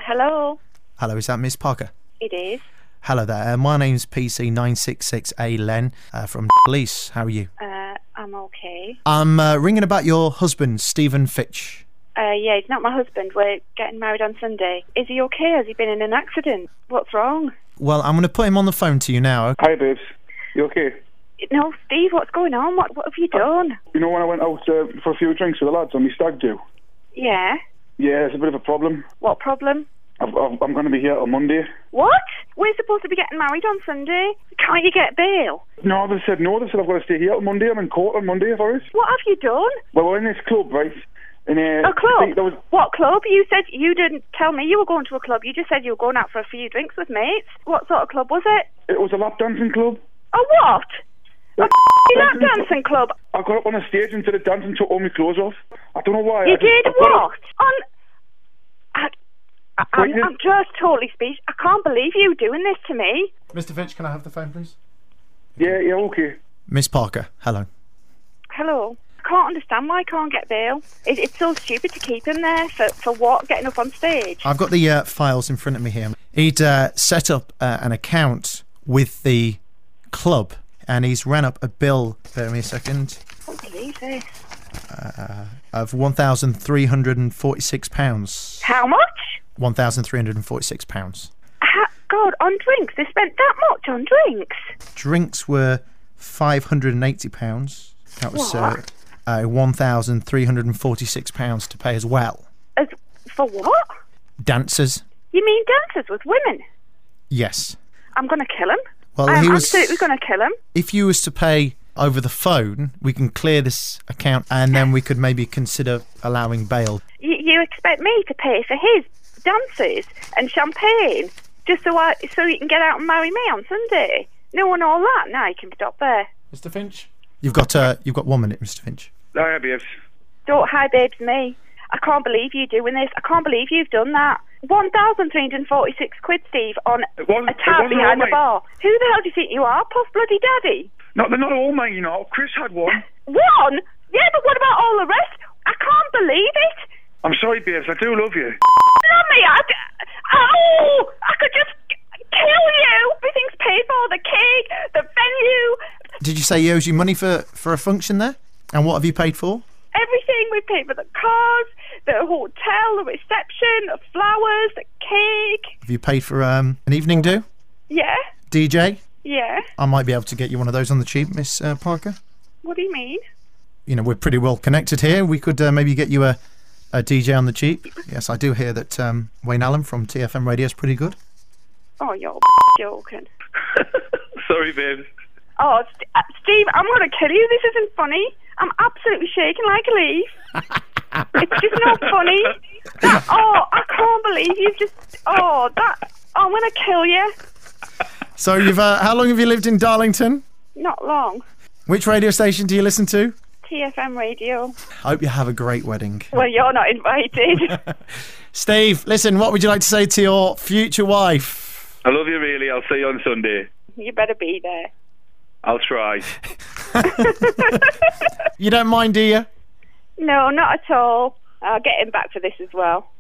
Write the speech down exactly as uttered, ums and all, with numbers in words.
Hello. Hello, is that Miss Parker? It is. Hello there. Uh, my name's P C nine six six A Len uh, from Police. How are you? Uh, I'm okay. I'm uh, ringing about your husband, Stephen Fitch. Uh, yeah, he's not my husband. We're getting married on Sunday. Is he okay? Has he been in an accident? What's wrong? Well, I'm going to put him on the phone to you now. Hi, babes. You okay? No, Steve, what's going on? What What have you done? You know when I went out uh, for a few drinks with the lads on my stag do? Yeah. Yeah, it's a bit of a problem. What problem? I've, I've, I'm going to be here on Monday. What? We're supposed to be getting married on Sunday. Can't you get bail? No, they said no. They said I've got to stay here on Monday. I'm in court on Monday for it. What have you done? Well, we're in this club, right? In, uh, A club? There was, What club? You said you didn't tell me you were going to a club. You just said you were going out for a few drinks with mates. What sort of club was it? it was a lap dancing club. A what? A Lap lap dancing club? I got up on a stage and did a dance and took all my clothes off. I don't know why. You I just, did I've got what? On... I, I, I'm, Wait, I'm just totally speechless. I can't believe you doing this to me. Mister Fitch, can I have the phone, please? Yeah, yeah, okay. Miss Parker, hello. Hello. I can't understand why I can't get bail. It, it's so stupid to keep him there. For, for what? Getting up on stage? I've got the uh, files in front of me here. He'd uh, set up uh, an account with the club, and he's ran up a bill, bear with me a second, I can't believe this. uh, of one thousand three hundred forty-six pounds. How much? one thousand three hundred forty-six pounds. Ha- God, on drinks. They spent that much on drinks. Drinks were five hundred eighty pounds. That was uh, What? uh, one thousand three hundred forty-six pounds to pay as well. As for what? Dancers? You mean dancers with women? Yes. I'm going to kill him. Well, I'm he was. absolutely going to kill him. If you was to pay over the phone, we can clear this account, and then we could maybe consider allowing bail. You, you expect me to pay for his dances and champagne just so I so he can get out and marry me on Sunday? No one all that. Now you can stop there. Mister Finch? You've got uh, you've got one minute, Mister Finch. Hi, babes. Don't hi babes me. I can't believe you doing this. I can't believe you've done that. One thousand three hundred forty-six quid, Steve, on It wasn't- a it tab wasn't behind all the mine. bar. Who the hell do you think you are? Puff bloody daddy. No, they're not all mine, you know. Chris had one. One? Yeah, but what about all the rest? I can't believe it. I'm sorry, babes. I do love you. Love me. I, oh, I could just kill you. Everything's paid for. The cake, the venue, Did you say he owes you money for, for a function there? And what have you paid for? everything. We paid for the cars, the hotel, the reception, the flowers, the cake. Have you paid for um, an evening do? Yeah, D J? yeah. I might be able to get you one of those on the cheap, Miss uh, Parker. What do you mean? You know, we're pretty well connected here. We could uh, maybe get you a, a D J on the cheap. Yes, I do hear that um, Wayne Allen from T F M Radio is pretty good. Oh, you're joking. Sorry, babes. Oh, St- uh, Steve, I'm going to kill you. This isn't funny. I'm absolutely shaking like a leaf. It's just not funny. That, oh, I can't believe you've just... Oh, that... I'm going to kill you. So, you've uh, how long have you lived in Darlington? Not long. Which radio station do you listen to? T F M radio. I hope you have a great wedding. Well, you're not invited. Steve, listen, what would you like to say to your future wife? I love you, really. I'll see you on Sunday. You better be there. I'll try. You don't mind, do you? No, not at all. I'll get him back for this as well.